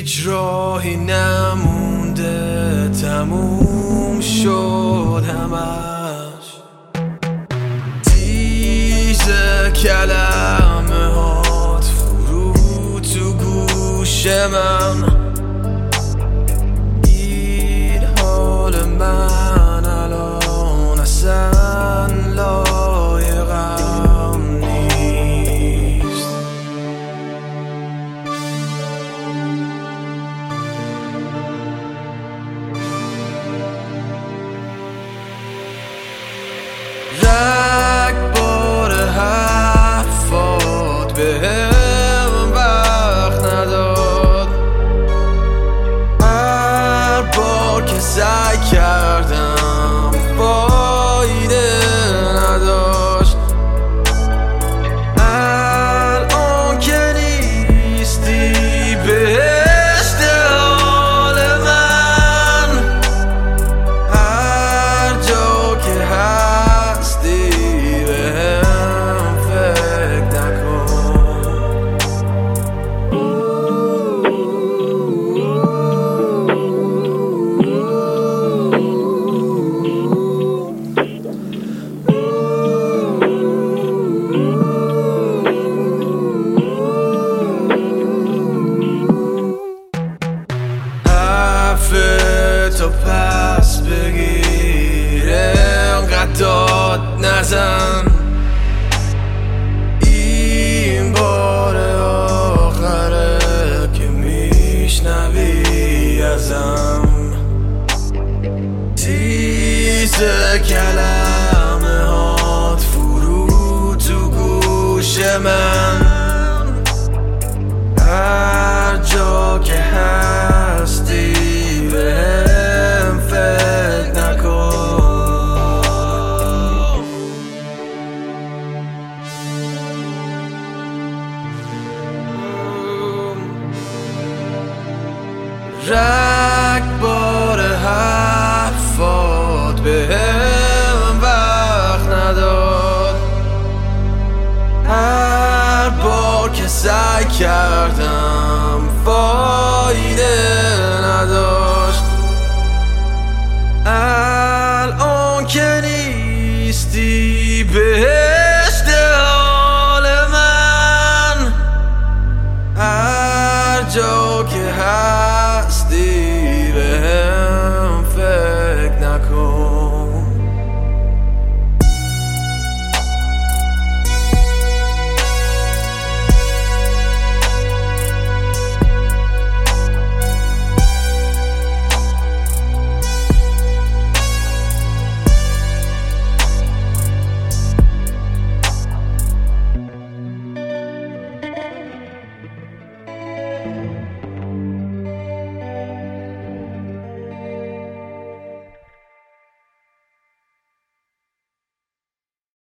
هیچ راهی نمونده، تموم شد همش. تیز کلمه هات فرو تو گوش من، این حال من الان اصلا لایقم نیست. رگبار حرفات بهم وقت نداد، هر بار که سعی کردم فایده نداشت. الان که نیستی بهشت حال من، هر جا که هستی بهم فکر تو پس بگیر، انقدر داد نزن، این بار آخره که میشنوی ازم. تیز کلمه هات فرو تو گوش من، هر جا که هستی بهم فکر نکن. رگبار حرفات بهم وقت نداد، هر بار که سعی کردم فایده نداشت. الان که نیستی بهشت حال من، هر جا که